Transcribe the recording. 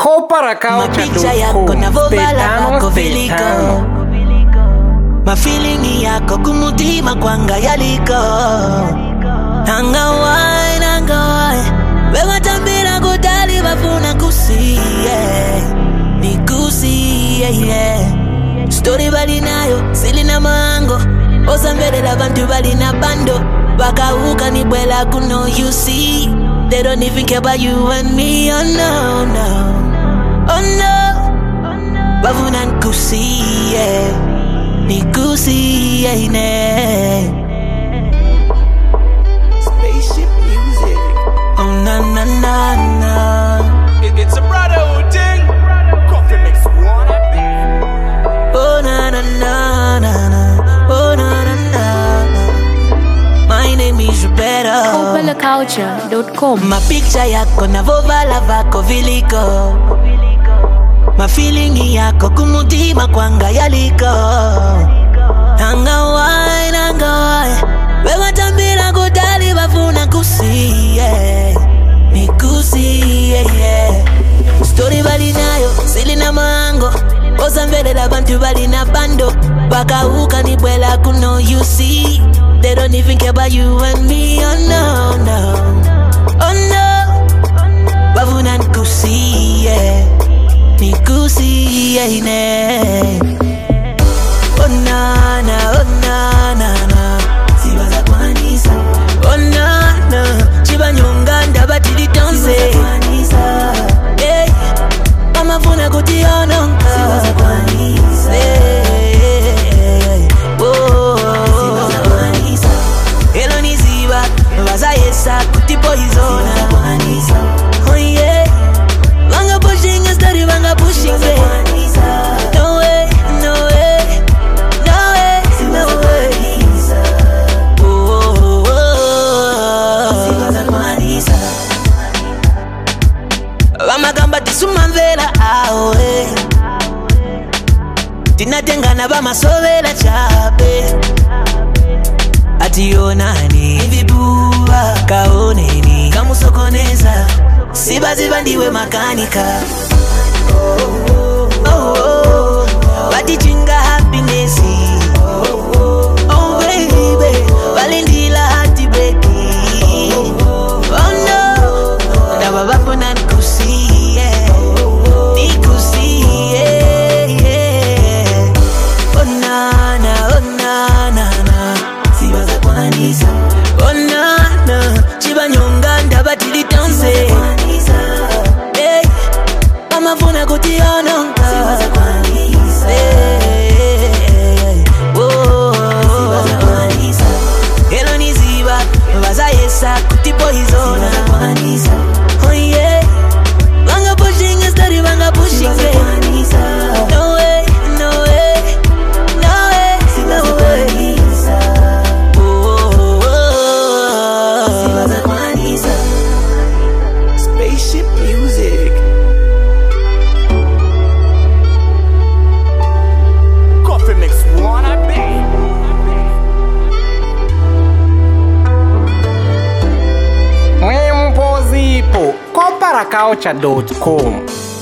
Mapicha yako na vovala vako viliko, mafeeling yako kumutima kwanga yaliko. Nangawai wewe tambira kudali bafuna kusiye nikusiye. Story bali nayo silina mango, osambelela bantu bali na bando, bakauka ni bwela kuno. You see, they don't even care about you and me. Oh no, no, oh no, bafuna nikusiye nikusiye ne. Spaceship music. Oh na na na na. It's a brotherhood thing. Coffee makes one happy. Oh na na na na na. Oh na na na na. My name is Roberto. Copalaculture.com. Mapicha yako na vovala vako viliko, mafeeling yako kumutima kwanga yaliko. Nangawai wewe tambira kudali bafuna kusiye nikusiye. Story bali nayo silina mango, osambelela bantu bali na bando, bakauka ni bwela kuno. You see, they don't even care about you and me. Oh no, no, oh no, bafuna nikusiye nikusiye ne. Oh na na, oh na na na. Sibaza kwanisa. Oh na na, chibanyonga ndabatili tonse. Sibaza kwanisa. Hey, mama funa kutiononga. Sibaza kwanisa. Hey, oh. Sibaza kwanisa. Hello ni ziba, baza yesa kuti poizona. Sibaza kwanisa. Oh yeah, banga pushing a story, banga pushing. Sibaza kwanisa. No way, no way, no way, no way. Oh, oh, oh. Sibaza kwanisa. Bamagamba tisumamvera awe, tinatengana bamasovera chape. Ationani vibuba kaoneni kamusokoneza, sibaziba ndiwe makanika. Oh, oh, oh. Batichinga happiness. Oh baby, balindila hati beki. Oh no, ndaba bafuna nikusiye nikusiye. Oh na na, oh na na na. Sibaza kwanisa. Oh na na, chibanyonga ndabatili tonse. Hey, mama funa kutiononga. Sibaza kwanisa. Hey, oh. Sibaza kwanisa. Hello ni ziba, baza yesa kuti poizona. Sibaza kwanisa. Oh yeah, banga pushing a story, banga pushing. Sibaza kwanisa. No way, no way, no way, no way. Oh, oh, oh. Sibaza kwanisa. Spaceship music. Coffee makes one happy. Mwempozipo Copalaculture.com.